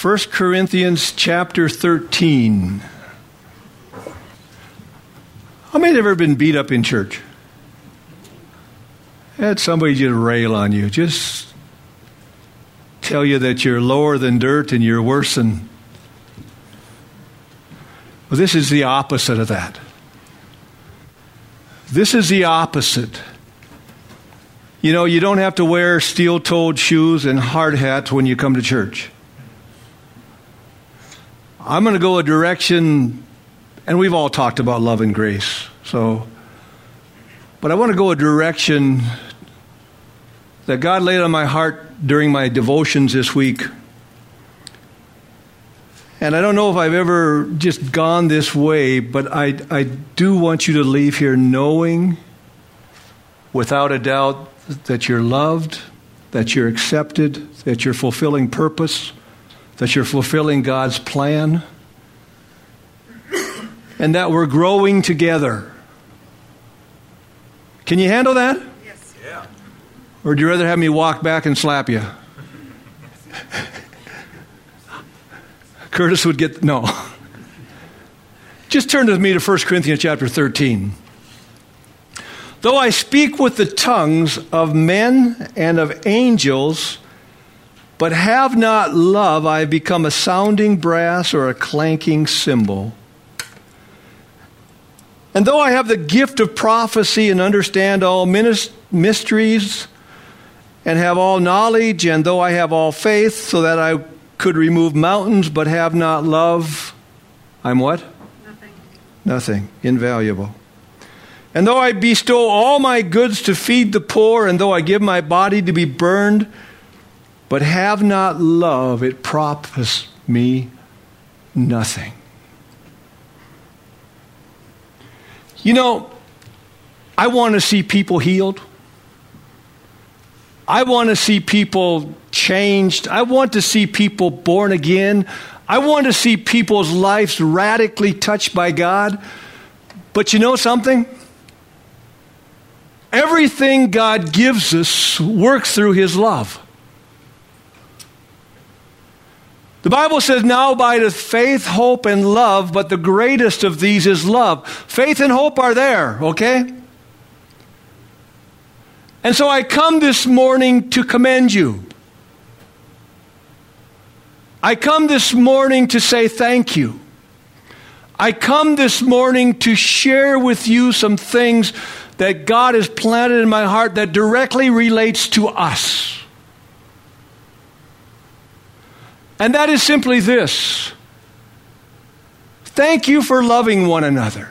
1 Corinthians chapter 13. How many have ever been beat up in church? Had somebody just rail on you, just tell you that you're lower than dirt and you're worse than... Well, this is the opposite of that. This is the opposite. You know, you don't have to wear steel-toed shoes and hard hats when you come to church. I'm going to go a direction, and we've all talked about love and grace, but I want to go a direction that God laid on my heart during my devotions this week. And I don't know if I've ever just gone this way, but I do want you to leave here knowing, without a doubt, that you're loved, that you're accepted, that you're fulfilling purpose, that you're fulfilling God's plan, and that we're growing together. Can you handle that? Yes. Yeah. Or would you rather have me walk back and slap you? Curtis would get... No. Just turn with me to 1 Corinthians chapter 13. Though I speak with the tongues of men and of angels, but have not love, I have become a sounding brass or a clanking cymbal. And though I have the gift of prophecy and understand all mysteries and have all knowledge, and though I have all faith so that I could remove mountains but have not love, I'm what? Nothing. Nothing. Invaluable. And though I bestow all my goods to feed the poor, and though I give my body to be burned, but have not love, it profits me nothing. You know, I want to see people healed. I want to see people changed. I want to see people born again. I want to see people's lives radically touched by God. But you know something? Everything God gives us works through His love. The Bible says, now abideth faith, hope, and love, but the greatest of these is love. Faith and hope are there, okay? And so I come this morning to commend you. I come this morning to say thank you. I come this morning to share with you some things that God has planted in my heart that directly relates to us. And that is simply this. Thank you for loving one another.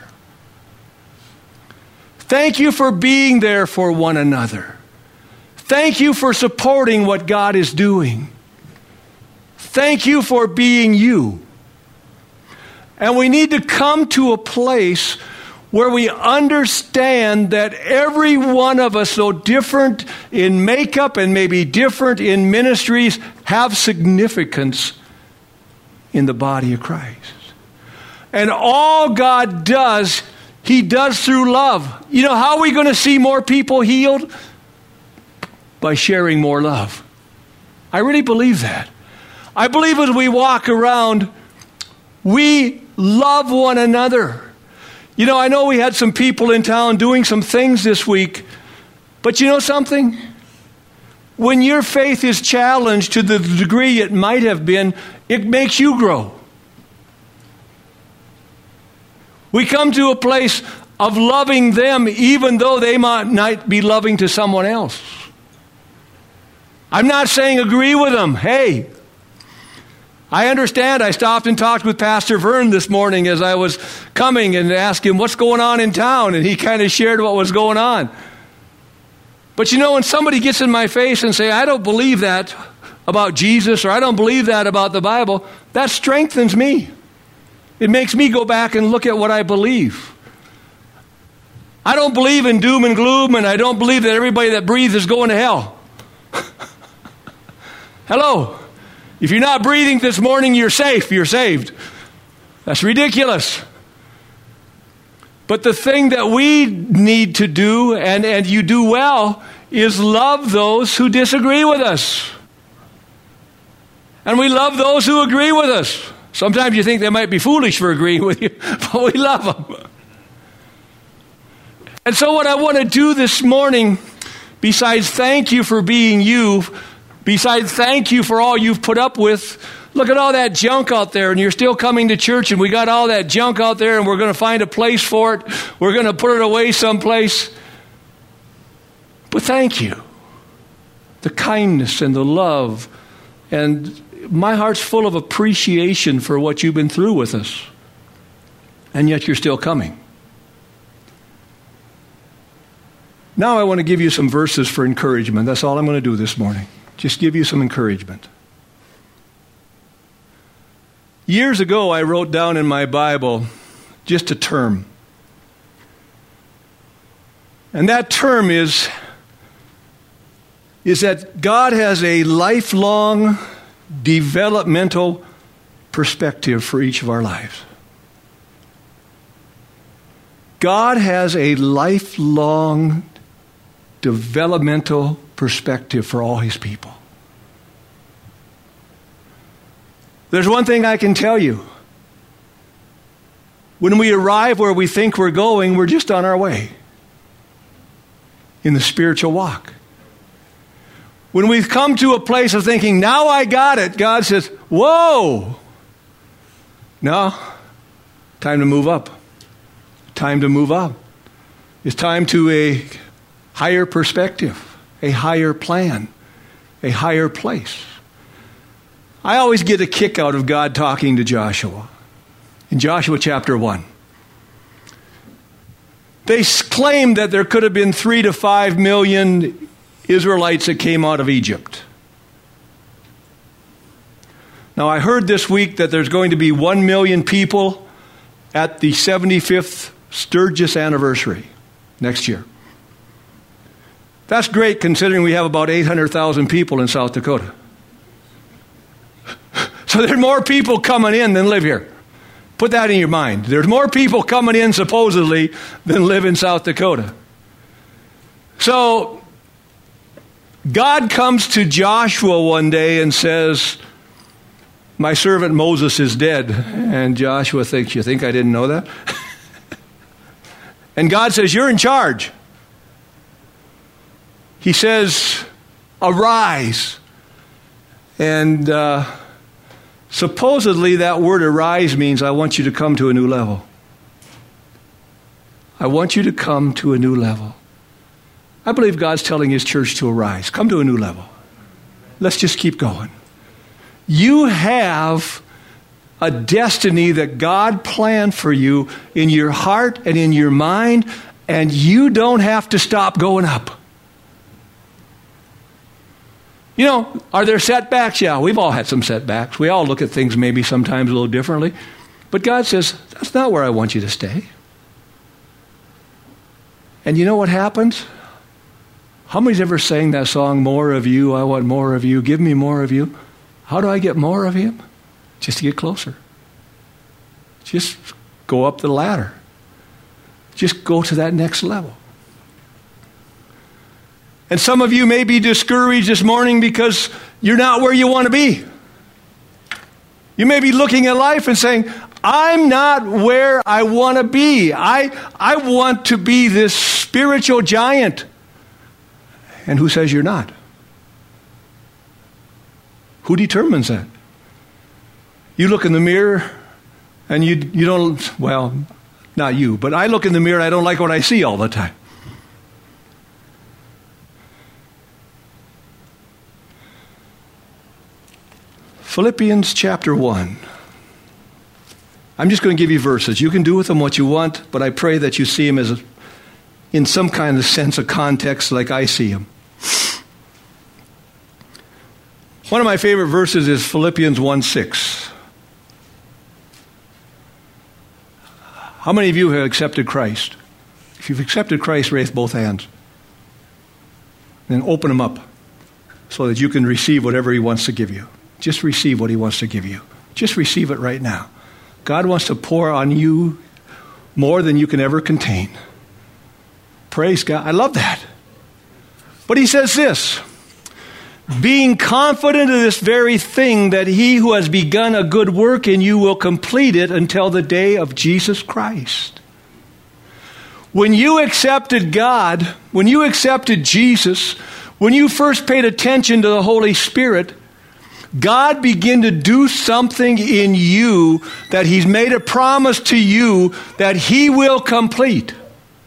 Thank you for being there for one another. Thank you for supporting what God is doing. Thank you for being you. And we need to come to a place where we understand that every one of us, though different in makeup and maybe different in ministries, have significance in the body of Christ. And all God does, He does through love. You know, how are we going to see more people healed? By sharing more love. I really believe that. I believe as we walk around, we love one another. You know, I know we had some people in town doing some things this week, but you know something? When your faith is challenged to the degree it might have been, it makes you grow. We come to a place of loving them even though they might not be loving to someone else. I'm not saying agree with them. Hey, I understand. I stopped and talked with Pastor Vern this morning as I was coming and asked him what's going on in town, and he kind of shared what was going on. But you know, when somebody gets in my face and say, I don't believe that about Jesus, or I don't believe that about the Bible, that strengthens me. It makes me go back and look at what I believe. I don't believe in doom and gloom, and I don't believe that everybody that breathes is going to hell. Hello. If you're not breathing this morning, you're safe. You're saved. That's ridiculous. But the thing that we need to do, and you do well, is love those who disagree with us. And we love those who agree with us. Sometimes you think they might be foolish for agreeing with you, but we love them. And so what I want to do this morning, besides thank you for being you, besides thank you for all you've put up with, look at all that junk out there, and you're still coming to church, and we got all that junk out there, and we're going to find a place for it. We're going to put it away someplace. But thank you. The kindness and the love, and my heart's full of appreciation for what you've been through with us. And yet you're still coming. Now I want to give you some verses for encouragement. That's all I'm going to do this morning. Just give you some encouragement. Years ago, I wrote down in my Bible just a term. And that term is that God has a lifelong developmental perspective for each of our lives. God has a lifelong developmental perspective for all his people. There's one thing I can tell you. When we arrive where we think we're going, we're just on our way in the spiritual walk. When we've come to a place of thinking, now I got it, God says, whoa! No, time to move up. Time to move up. It's time to a higher perspective, a higher plan, a higher place. I always get a kick out of God talking to Joshua. In Joshua chapter 1. They claimed that there could have been 3 to 5 million Israelites that came out of Egypt. Now I heard this week that there's going to be 1 million people at the 75th Sturgis anniversary next year. That's great considering we have about 800,000 people in South Dakota. So there's more people coming in than live here. Put that in your mind. There's more people coming in supposedly than live in South Dakota. So God comes to Joshua one day and says, my servant Moses is dead. And Joshua thinks, you think I didn't know that? And God says, you're in charge. He says, arise. And supposedly that word arise means I want you to come to a new level. I want you to come to a new level. I believe God's telling his church to arise. Come to a new level. Let's just keep going. You have a destiny that God planned for you in your heart and in your mind, and you don't have to stop going up. You know, are there setbacks? Yeah, we've all had some setbacks. We all look at things maybe sometimes a little differently. But God says, that's not where I want you to stay. And you know what happens? How many's ever sang that song, More of You, I want more of you, give me more of you? How do I get more of him? Just to get closer. Just go up the ladder. Just go to that next level. And some of you may be discouraged this morning because you're not where you want to be. You may be looking at life and saying, I'm not where I want to be. I want to be this spiritual giant. And who says you're not? Who determines that? You look in the mirror and you don't, well, not you, but I look in the mirror and I don't like what I see all the time. Philippians chapter 1. I'm just going to give you verses. You can do with them what you want, but I pray that you see them as in some kind of sense of context like I see them. One of my favorite verses is Philippians 1:6. How many of you have accepted Christ? If you've accepted Christ, raise both hands. Then open them up so that you can receive whatever he wants to give you. Just receive what he wants to give you. Just receive it right now. God wants to pour on you more than you can ever contain. Praise God. I love that. But he says this, being confident of this very thing, that he who has begun a good work in you will complete it until the day of Jesus Christ. When you accepted God, when you accepted Jesus, when you first paid attention to the Holy Spirit, God began to do something in you that he's made a promise to you that he will complete.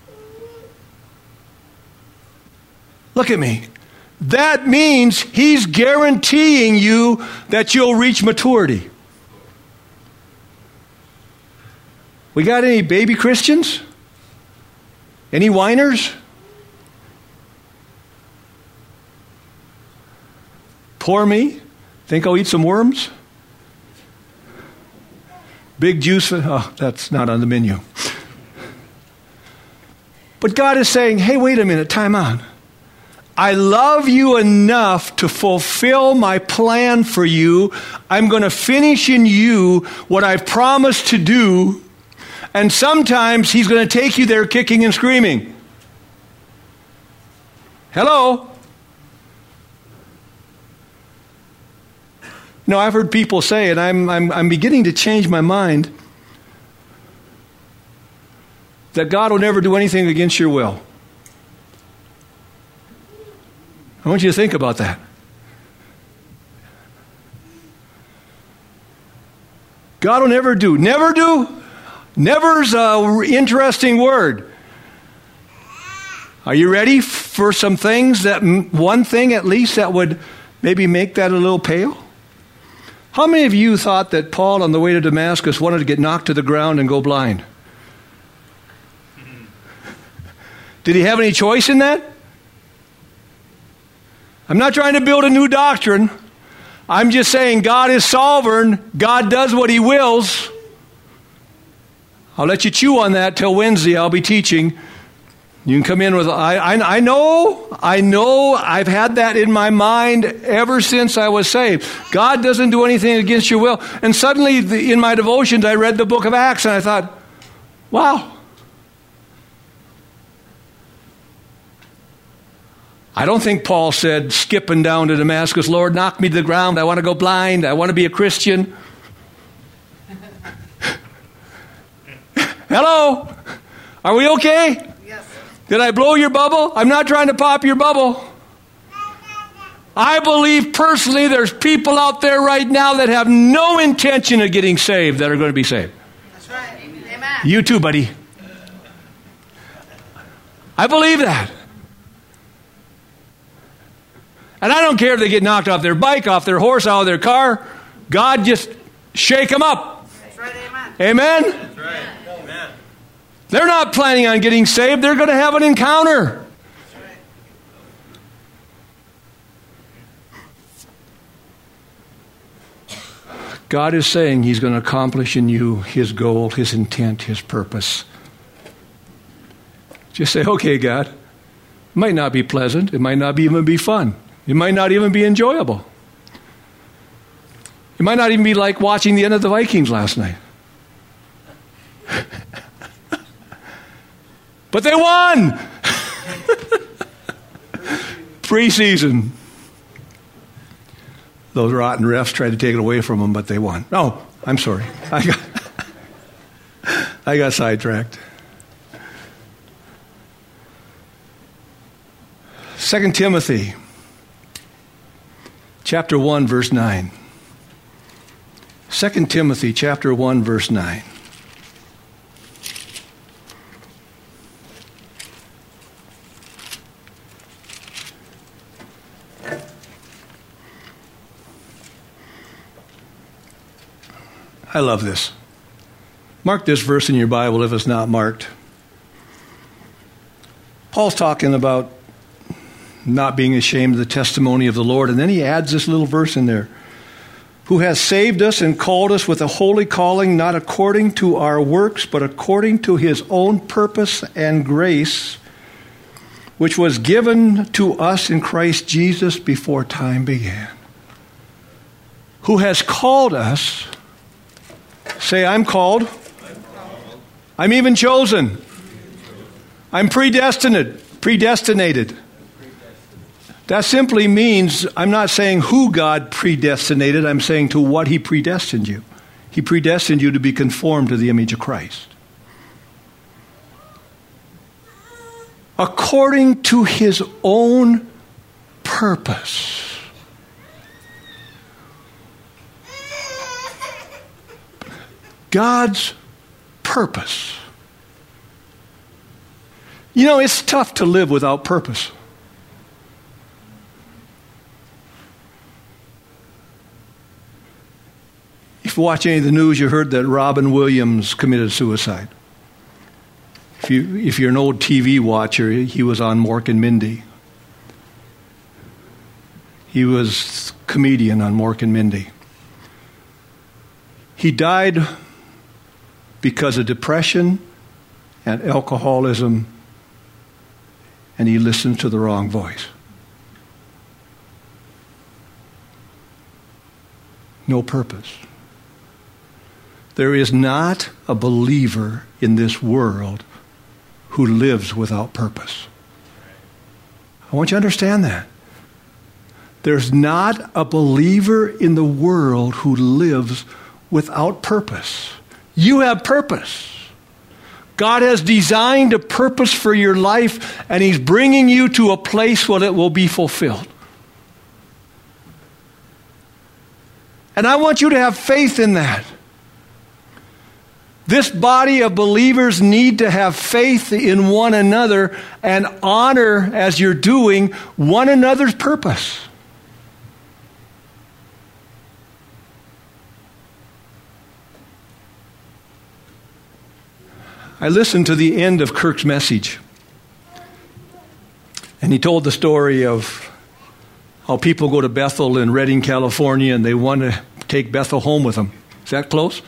Look at me. That means he's guaranteeing you that you'll reach maturity. We got any baby Christians? Any whiners? Poor me. Think I'll eat some worms? Big juice. Oh, that's not on the menu. But God is saying, hey, wait a minute, time out. I love you enough to fulfill my plan for you. I'm going to finish in you what I've promised to do. And sometimes he's going to take you there kicking and screaming. Hello? No, I've heard people say, and I'm beginning to change my mind, that God will never do anything against your will. I want you to think about that. God will never do. Never do? Never's an interesting word. Are you ready for some things, that one thing at least that would maybe make that a little pale? How many of you thought that Paul on the way to Damascus wanted to get knocked to the ground and go blind? Did he have any choice in that? I'm not trying to build a new doctrine. I'm just saying God is sovereign. God does what he wills. I'll let you chew on that till Wednesday. I'll be teaching. You can come in with, I know, I've had that in my mind ever since I was saved. God doesn't do anything against your will. And suddenly in my devotions, I read the book of Acts and I thought, wow. I don't think Paul said, skipping down to Damascus, Lord, knock me to the ground. I want to go blind. I want to be a Christian. Hello? Are we okay? Yes. Did I blow your bubble? I'm not trying to pop your bubble. I believe personally there's people out there right now that have no intention of getting saved that are going to be saved. That's right. Amen. You too, buddy. I believe that. And I don't care if they get knocked off their bike, off their horse, out of their car. God just shake them up. That's right. Amen. Amen? That's right. Amen. They're not planning on getting saved. They're going to have an encounter. That's right. God is saying he's going to accomplish in you his goal, his intent, his purpose. Just say, okay, God. It might not be pleasant. It might not even be fun. It might not even be enjoyable. It might not even be like watching the end of the Vikings last night. But they won! Preseason. Those rotten refs tried to take it away from them, but they won. No, I'm sorry. I got sidetracked. 2 Timothy chapter 1, verse 9. 2 Timothy chapter 1, verse 9. I love this. Mark this verse in your Bible if it's not marked. Paul's talking about not being ashamed of the testimony of the Lord. And then he adds this little verse in there. Who has saved us and called us with a holy calling, not according to our works, but according to his own purpose and grace, which was given to us in Christ Jesus before time began. Who has called us. Say, I'm called. I'm even chosen. I'm predestinated. That simply means, I'm not saying who God predestinated, I'm saying to what He predestined you. He predestined you to be conformed to the image of Christ. According to His own purpose. God's purpose. You know, it's tough to live without purpose. If you watch any of the news, you heard that Robin Williams committed suicide. If you're an old TV watcher, he was on Mork and Mindy. He was a comedian on Mork and Mindy. He died because of depression and alcoholism, and he listened to the wrong voice. No purpose. There is not a believer in this world who lives without purpose. I want you to understand that. There's not a believer in the world who lives without purpose. You have purpose. God has designed a purpose for your life, and He's bringing you to a place where it will be fulfilled. And I want you to have faith in that. This body of believers need to have faith in one another and honor, as you're doing, one another's purpose. I listened to the end of Kirk's message, and he told the story of how people go to Bethel in Redding, California, and they want to take Bethel home with them. Is that close?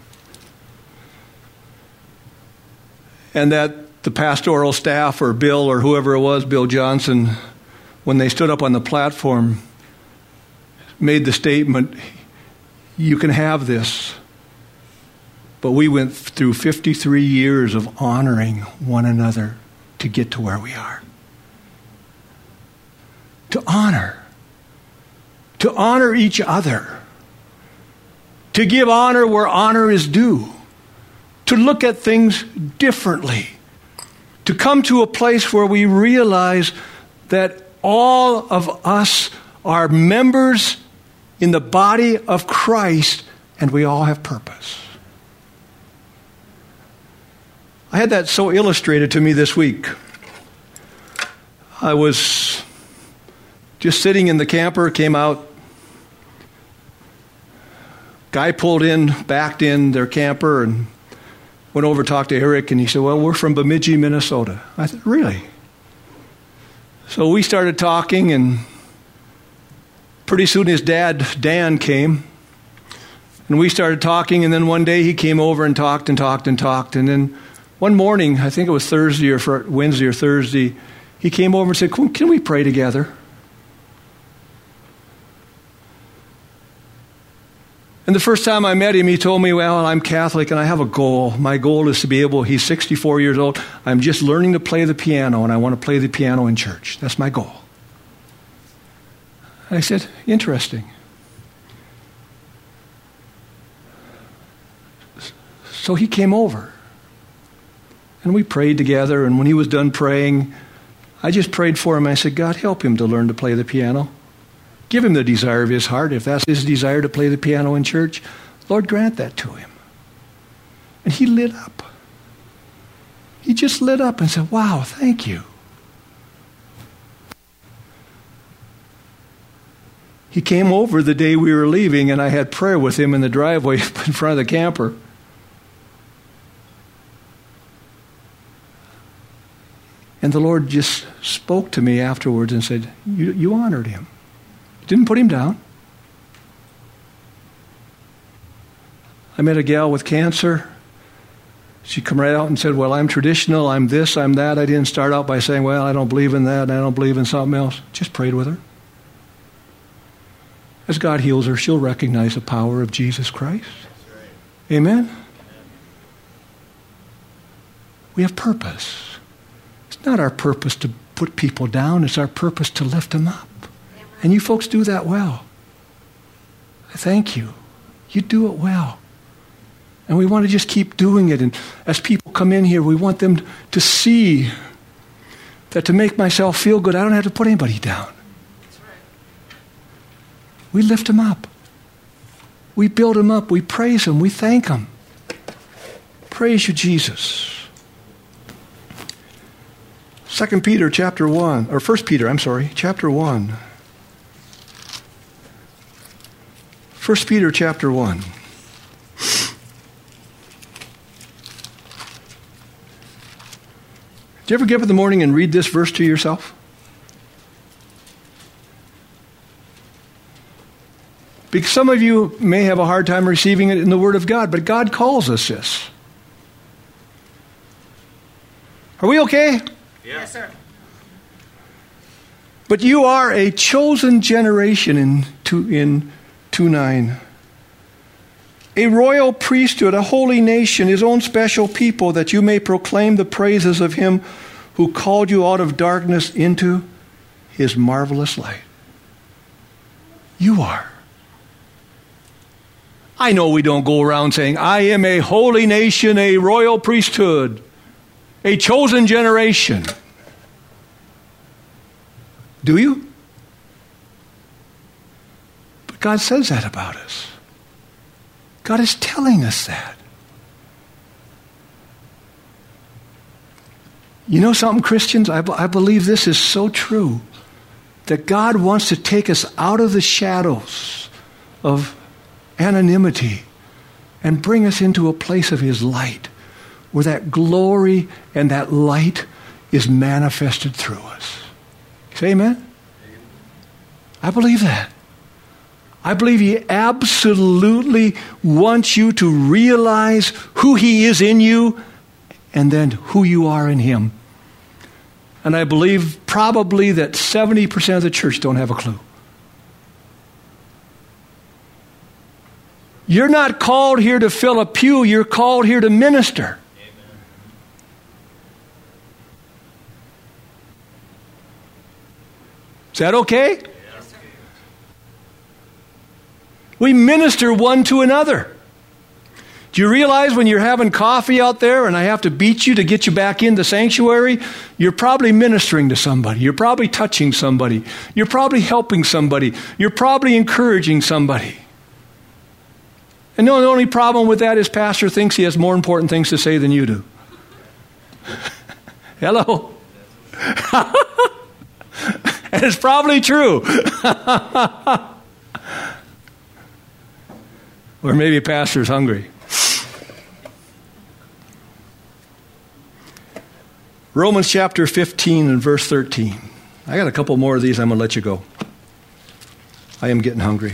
And that the pastoral staff, or Bill, or whoever it was, Bill Johnson, when they stood up on the platform, made the statement, "You can have this." But we went through 53 years of honoring one another to get to where we are. To honor each other, to give honor where honor is due, to look at things differently, to come to a place where we realize that all of us are members in the body of Christ, and we all have purpose. I had that so illustrated to me this week. I was just sitting in the camper, came out. Guy pulled in, backed in their camper, and went over to talk to Eric, and he said, "Well, we're from Bemidji, Minnesota." I said, "Really?" So we started talking, and pretty soon his dad, Dan, came. And we started talking, and then one day he came over and talked. And then one morning, I think it was Wednesday or Thursday, he came over and said, "Can we pray together?" And the first time I met him, he told me, "Well, I'm Catholic and I have a goal. My goal is to be able," he's 64 years old, "I'm just learning to play the piano, and I want to play the piano in church. That's my goal." I said, "Interesting." So he came over. And we prayed together, and when he was done praying, I just prayed for him. I said, "God, help him to learn to play the piano. Give him the desire of his heart. If that's his desire to play the piano in church, Lord, grant that to him." And he lit up. He just lit up and said, "Wow, thank you." He came over the day we were leaving, and I had prayer with him in the driveway in front of the camper. And the Lord just spoke to me afterwards and said, you honored him. Didn't put him down. I met a gal with cancer. She come right out and said, "Well, I'm traditional, I'm this, I'm that." I didn't start out by saying, "Well, I don't believe in that, and I don't believe in something else." Just prayed with her. As God heals her, she'll recognize the power of Jesus Christ. Right. Amen? We have purpose. It's not our purpose to put people down. It's our purpose to lift them up. And you folks do that well. I thank you. You do it well. And we want to just keep doing it. And as people come in here, we want them to see that to make myself feel good, I don't have to put anybody down. That's right. We lift them up. We build them up. We praise them. We thank them. Praise you, Jesus. 2 Peter chapter 1, or 1 Peter, I'm sorry, chapter 1. 1 Peter chapter 1. Do you ever get up in the morning and read this verse to yourself? Because some of you may have a hard time receiving it in the Word of God, but God calls us this. Are we okay? Yeah. Yes, sir. But you are a chosen generation in 2:9. A royal priesthood, a holy nation, his own special people, that you may proclaim the praises of him who called you out of darkness into his marvelous light. You are. I know we don't go around saying, I am a holy nation, a royal priesthood, a chosen generation. Do you? But God says that about us. God is telling us that. You know something, Christians? I believe this is so true. That God wants to take us out of the shadows of anonymity and bring us into a place of his light, where that glory and that light is manifested through us. Say amen? I believe that. I believe he absolutely wants you to realize who he is in you and then who you are in him. And I believe probably that 70% of the church don't have a clue. You're not called here to fill a pew. You're called here to minister. Amen. Is that okay? Yes, sir. We minister one to another. Do you realize when you're having coffee out there and I have to beat you to get you back in the sanctuary, you're probably ministering to somebody. You're probably touching somebody. You're probably helping somebody. You're probably encouraging somebody. And the only problem with that is pastor thinks he has more important things to say than you do. Hello? And it's probably true. Or maybe pastor's hungry. Romans chapter 15 and verse 13. I got a couple more of these. I'm going to let you go. I am getting hungry.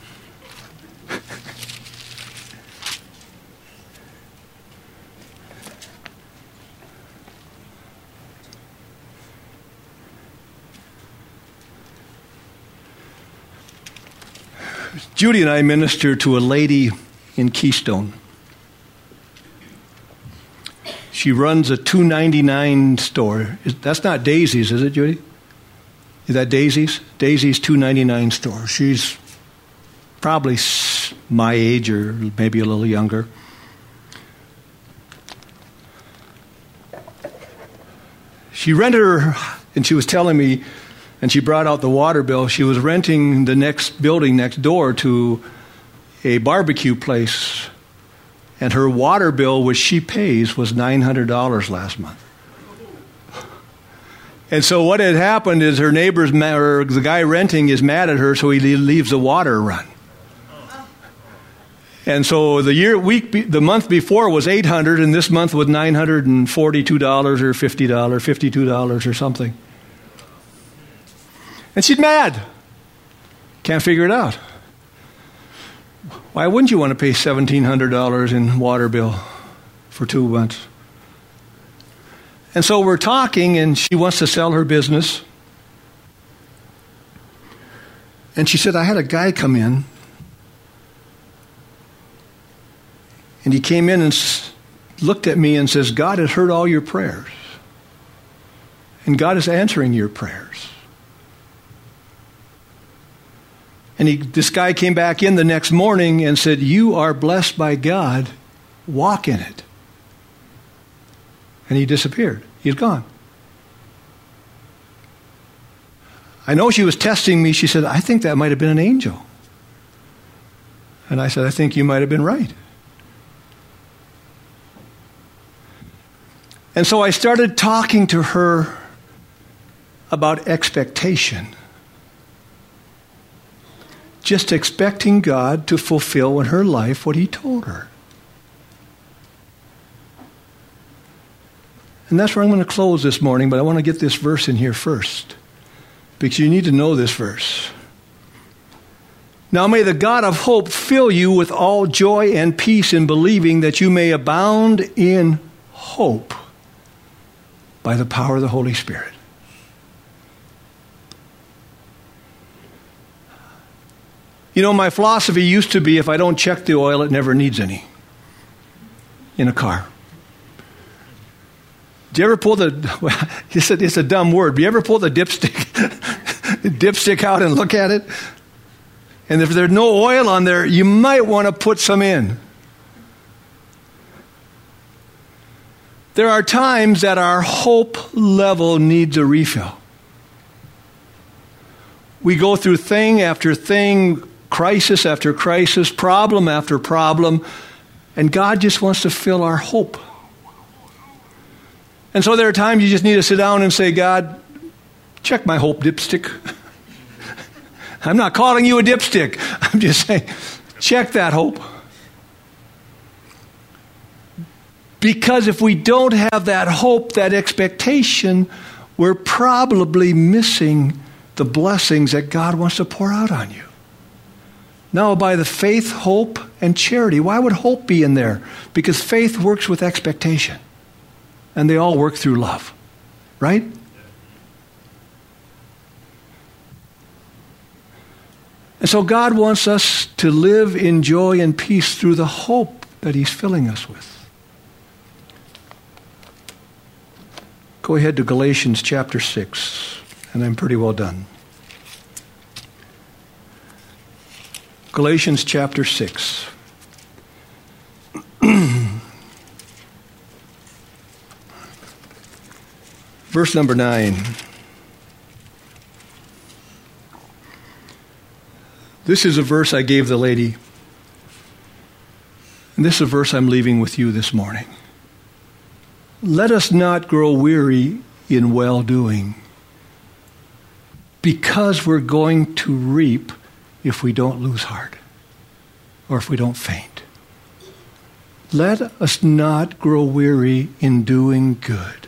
Judy and I ministered to a lady in Keystone. She runs a $2.99 store. That's not Daisy's, is it, Judy? Is that Daisy's? Daisy's $2.99 store. She's probably my age or maybe a little younger. She rented her, and she was telling me, and she brought out the water bill. She was renting the next building next door to a barbecue place. And her water bill, which she pays, was $900 last month. And so what had happened is her neighbor's, or the guy renting is mad at her, so he leaves the water run. And so the month before was $800, and this month was $942 or $52 or something. And she's mad. Can't figure it out. Why wouldn't you want to pay $1,700 in water bill for 2 months? And so we're talking, and she wants to sell her business. And she said, I had a guy come in, and he came in and looked at me and says, God has heard all your prayers. And God is answering your prayers. And this guy came back in the next morning and said, "You are blessed by God. Walk in it." And he disappeared. He's gone. I know she was testing me. She said, "I think that might have been an angel." And I said, "I think you might have been right." And so I started talking to her about expectation. Just expecting God to fulfill in her life what he told her. And that's where I'm going to close this morning, but I want to get this verse in here first, because you need to know this verse. "Now may the God of hope fill you with all joy and peace in believing, that you may abound in hope by the power of the Holy Spirit." You know, my philosophy used to be, if I don't check the oil, it never needs any in a car. Do you ever pull it's a dumb word, but you ever pull the dipstick out and look at it? And if there's no oil on there, you might want to put some in. There are times that our hope level needs a refill. We go through thing after thing, crisis after crisis, problem after problem, and God just wants to fill our hope. And so there are times you just need to sit down and say, "God, check my hope dipstick." I'm not calling you a dipstick. I'm just saying, check that hope. Because if we don't have that hope, that expectation, we're probably missing the blessings that God wants to pour out on you. Now, by the faith, hope, and charity. Why would hope be in there? Because faith works with expectation. And they all work through love. Right? And so God wants us to live in joy and peace through the hope that he's filling us with. Go ahead to Galatians chapter 6, and I'm pretty well done. Galatians chapter 6. Verse number 9. This is a verse I gave the lady. And this is a verse I'm leaving with you this morning. "Let us not grow weary in well-doing, because we're going to reap if we don't lose heart, or if we don't faint. Let us not grow weary in doing good."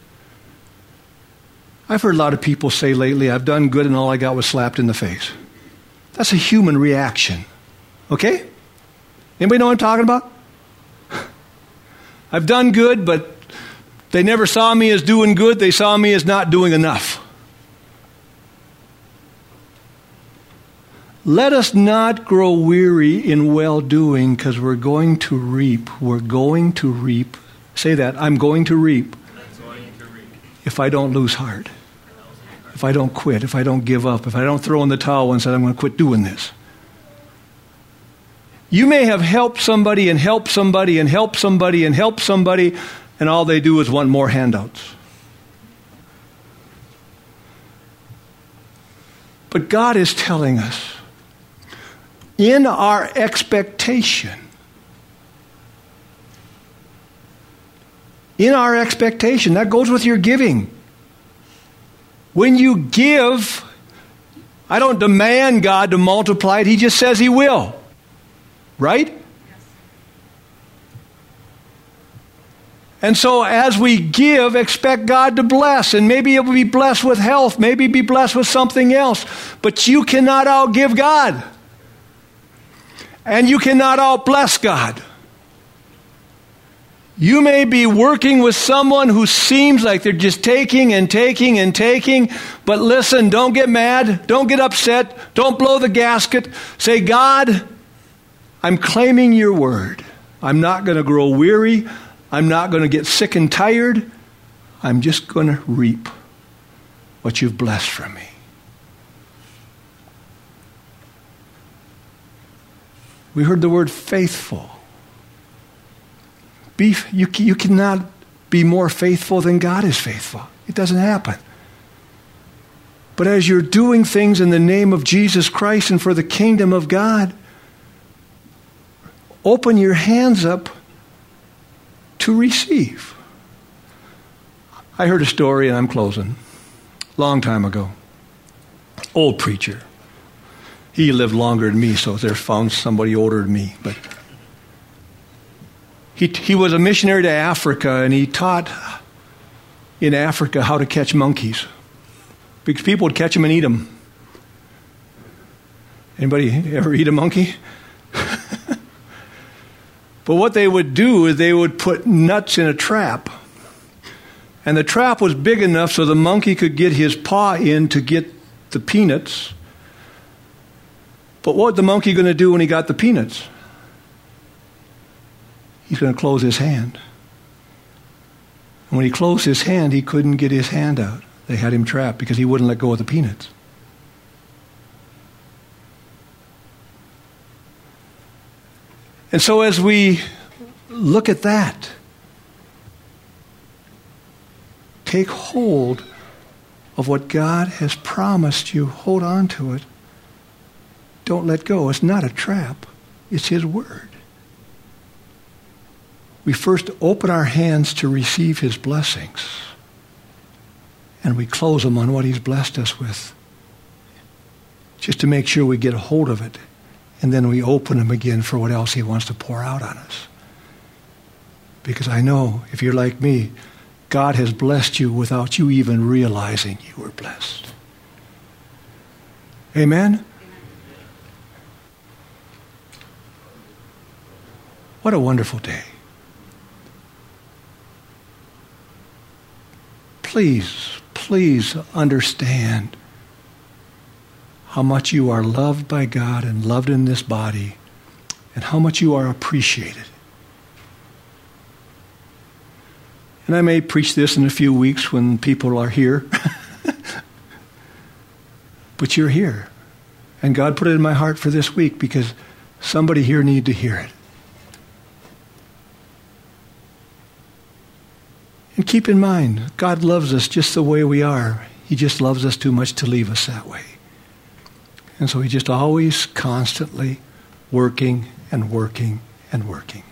I've heard a lot of people say lately, "I've done good and all I got was slapped in the face." That's a human reaction. Okay? Anybody know what I'm talking about? I've done good, but they never saw me as doing good. They saw me as not doing enough. Let us not grow weary in well-doing, because we're going to reap. We're going to reap. Say that. I'm going to reap. If I don't lose heart. If I don't quit. If I don't give up. If I don't throw in the towel and say, "I'm going to quit doing this." You may have helped somebody and helped somebody and helped somebody and helped somebody, and all they do is want more handouts. But God is telling us, in our expectation, that goes with your giving. When you give, I don't demand God to multiply it. He just says he will. Right? And so as we give, expect God to bless. And maybe it will be blessed with health. Maybe be blessed with something else. But you cannot outgive God. And you cannot outbless God. You may be working with someone who seems like they're just taking and taking and taking. But listen, don't get mad. Don't get upset. Don't blow the gasket. Say, "God, I'm claiming your word. I'm not going to grow weary. I'm not going to get sick and tired. I'm just going to reap what you've blessed from me. We heard the word faithful. You cannot be more faithful than God is faithful. It doesn't happen. But as you're doing things in the name of Jesus Christ and for the kingdom of God, open your hands up to receive. I heard a story, and I'm closing, long time ago. Old preacher. He lived longer than me, so they found somebody older than me. But he was a missionary to Africa, and he taught in Africa how to catch monkeys. Because people would catch them and eat them. Anybody ever eat a monkey? But what they would do is they would put nuts in a trap. And the trap was big enough so the monkey could get his paw in to get the peanuts. But what was the monkey going to do when he got the peanuts? He's going to close his hand. And when he closed his hand, he couldn't get his hand out. They had him trapped because he wouldn't let go of the peanuts. And so as we look at that, take hold of what God has promised you. Hold on to it. Don't let go. It's not a trap. It's His Word. We first open our hands to receive His blessings. And we close them on what He's blessed us with. Just to make sure we get a hold of it. And then we open them again for what else He wants to pour out on us. Because I know, if you're like me, God has blessed you without you even realizing you were blessed. Amen? What a wonderful day. Please understand how much you are loved by God and loved in this body, and how much you are appreciated. And I may preach this in a few weeks when people are here. But you're here. And God put it in my heart for this week because somebody here needed to hear it. And keep in mind, God loves us just the way we are. He just loves us too much to leave us that way. And so He's just always constantly working and working and working.